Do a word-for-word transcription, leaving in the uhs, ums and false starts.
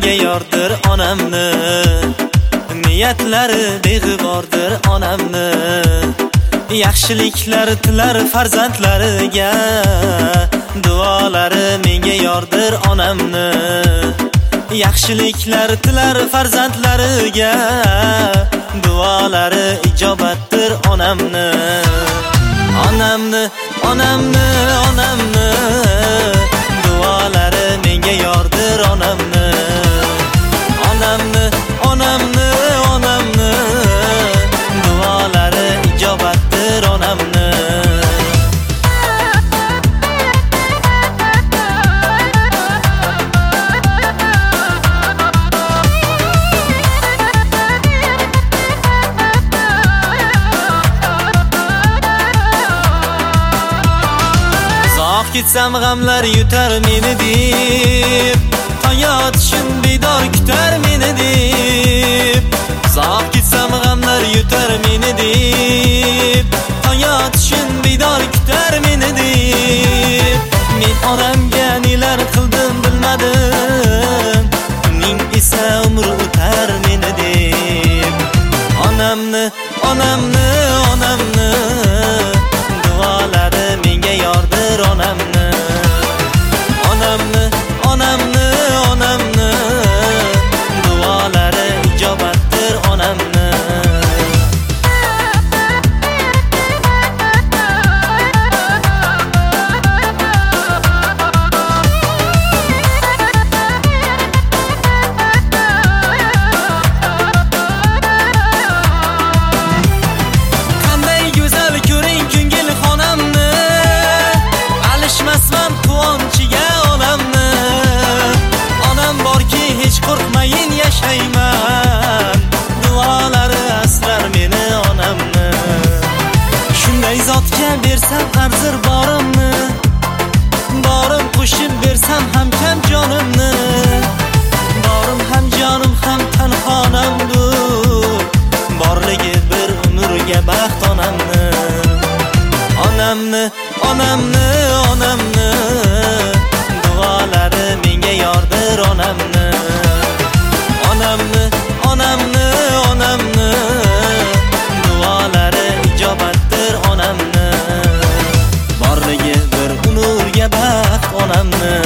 menga yordir onamni, niyatlari beg'ubordir onamni. Yaxshiliklar tilar farzandlariga, duolari menga yordir onamni. Yaxshiliklar tilar farzandlariga, duolari ijobatdir onamni. Onamni, onamni, onamni, duolari menga yordir onamni. Onamni, onamni, onamni, duolari ijobatdir onamni. Ketsam g'amlar yutar meni deb, hayotishim bedor kutar meni deb. Uzoq ketsam g'amlar yutar meni deb, hayotishim bedor kutar meni deb. Men onamga nelar qildim bilmadim, uning esa umri o'tar meni deb. Onamni, onamni, onamni, duolari menga yordir onamni. Onamni, onamni, onamni, duolari ijobatdir onamni. Qanday go'zal ko'ring ko'ngil xonamni, alishmasman quvonchiga onamni. Onam borki hech qo'rqmayin yashayman, duolari asrar meni onamni. Shunday zotga bersam arzir borimni, borim qo'shib bersam ham kam jonimni. Borim ham jonim ham tanxonamdur, borligi bir umrga baxt onamni. Onamni, onamni, onamni, duolari menga yordir onamni. Onamni, onamni, onamni, duolari ijobatdir onamni. Borligi bir umrga baxt onamni.